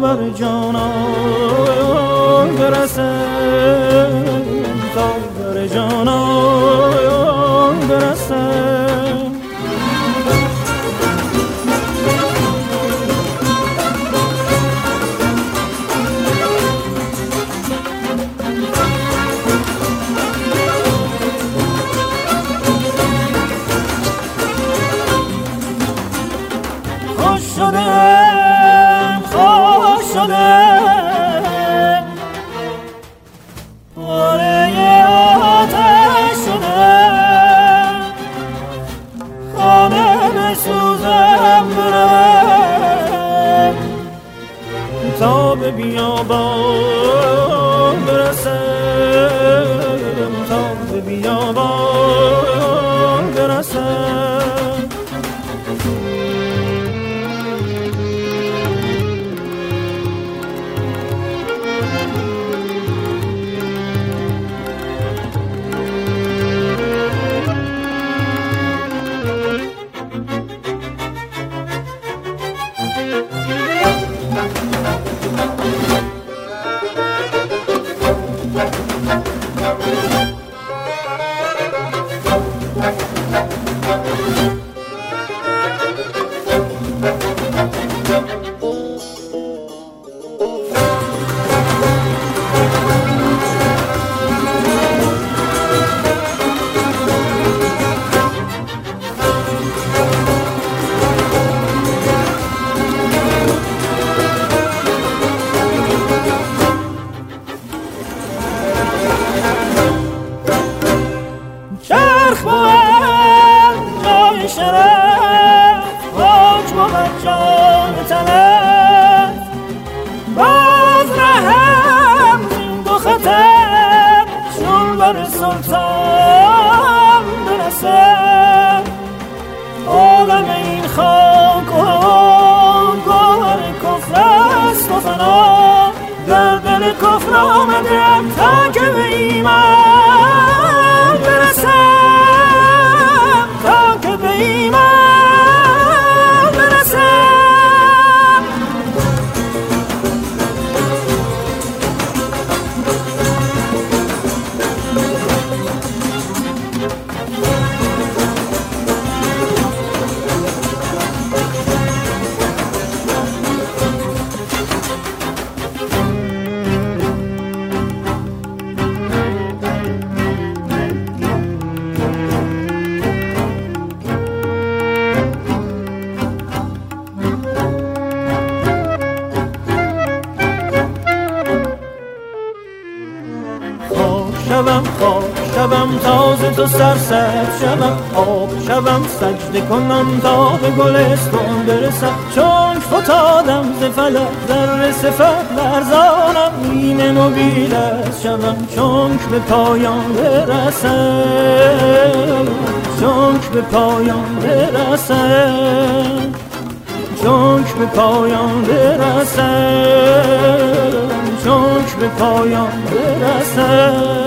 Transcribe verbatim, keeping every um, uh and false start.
بر جانان برسم، تا بر جانان برسم. خوش شدم خوش شدم پاره آتش شدم، خانه بسوزم برم تا به بیابان برسم، تا به بیابان برسم. چرخ بود جای شرف، خاک بود جان تلف، باز رهم زین دو خطر چون بر سلطان برسم. عالم این خاک و گوهر کفر است و فنا، در دل کفر آمدم تا که به ایمان برسم، تا که به ایمان برسم. شوم خواب شوم تازه تو سرسبز شوم، آب شوم سجده کنم تا به گلستان برسم. چون فتادم ز فلک ذره صفت لرزانم، اینه مبیلت شوم چونک به پایان برسم، چونک به پایان برسم، چونک به پایان برسم، چونک به پایان برسم.